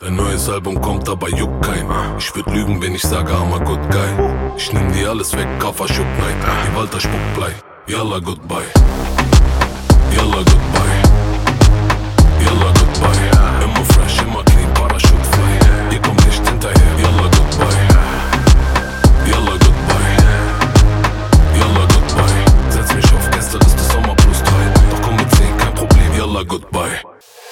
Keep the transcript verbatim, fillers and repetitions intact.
Ein neues Album kommt, aber juckt kein. Ich würd lügen, wenn ich sage, I'm a good guy. Ich nehm dir alles weg, Kaffer Schuck Night. Die Walter Spuckblei, yalla goodbye. Yalla goodbye. Yalla goodbye. Immer fresh, immer clean, Parachute fly. Ihr kommt nicht hinterher, yalla goodbye. Yalla goodbye. Yalla goodbye. Setz mich auf Gästeliste Sommer plus drei. Doch komm mit zehn, kein Problem, yalla goodbye.